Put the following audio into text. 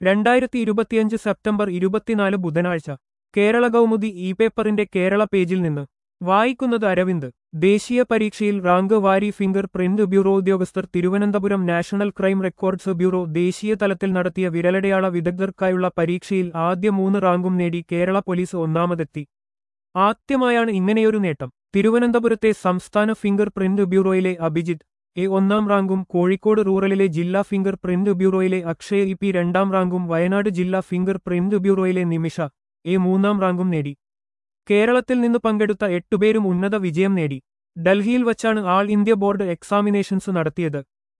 2025 September 24 ബുധനാഴ്ച Kerala Kaumudi E പേപ്പറിന്റെ കേരള പേജിൽ നിന്ന് വായിക്കുന്നത് അരവിന്ദ്. ദേശീയ പരീക്ഷയിൽ റാങ്ക് വാരി ഫിംഗർ പ്രിന്റ് ബ്യൂറോ ഉദ്യോഗസ്ഥർ Thiruvananthapuram national crime records bureau ദേശീയ തലത്തിൽ നടത്തിയ വിരലടയാള വിദഗ്ധർക്കായുള്ള പരീക്ഷയിൽ ആദ്യ 3 റാങ്കും നേടി കേരള പോലീസ് ഒന്നാമതെത്തി. ആദ്യമായാണ് ഇങ്ങനെയൊരു നേട്ടം. തിരുവനന്തപുരത്തെ സംസ്ഥാന ഫിംഗർ പ്രിന്റ് ബ്യൂറോയിലെ അഭിജിത്ത് ഒന്നാം റാങ്കും കോഴിക്കോട് റൂറലിലെ ജില്ലാ ഫിംഗർ പ്രിന്റ് ബ്യൂറോയിലെ അക്ഷയ് ഇ പി രണ്ടാം റാങ്കും വയനാട് ജില്ലാ ഫിംഗർ പ്രിന്റ് ബ്യൂറോയിലെ നിമിഷ മൂന്നാം റാങ്കും നേടി. കേരളത്തിൽ നിന്ന് പങ്കെടുത്ത 8 പേരും ഉന്നത വിജയം നേടി. ഡൽഹിയിൽ വച്ചാണ് ആൾ ഇന്ത്യ ബോർഡ് എക്സാമിനേഷൻസ് നടത്തിയത്.